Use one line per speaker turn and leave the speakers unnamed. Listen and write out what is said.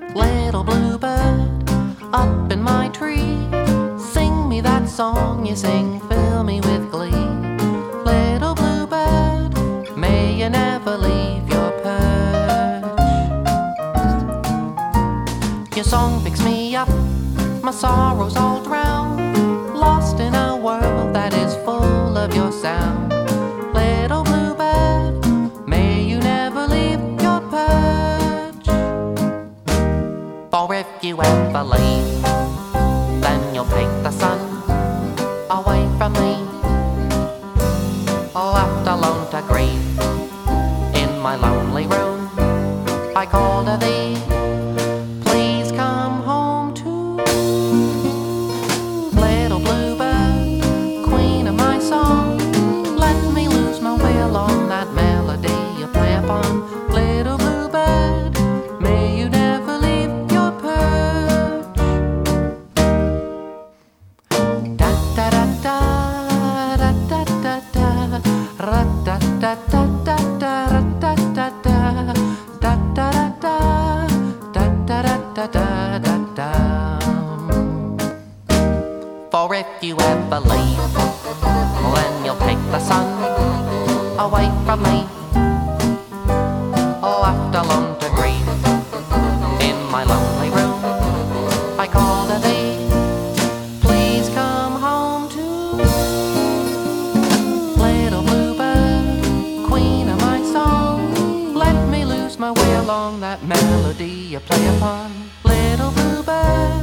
Little bluebird, up in my tree, sing me that song you sing, fill me with glee. Little bluebird, may you never leave your perch. Your song picks me up, my sorrows all drown, lost in a world that is full of your sound. Little bluebird, may you never leave your perch. For if you ever leave, then you'll take the sun away from me, left alone to grieve. In my lonely room, I call to thee, please come home to. Little bluebird, queen of my song, let me lose my way along that melody you play upon. Little bluebird, may you never leave your perch. Da da da da da da da da, ra da da da da da, ra da da da da da da da da da da da da. For if you ever leave, then you'll take the sun away from me, left alone to grieve. In my lonely room, I call to thee, please come home to. Little bluebird, queen of my song, let me lose my way along that melody you play upon. Little bluebird,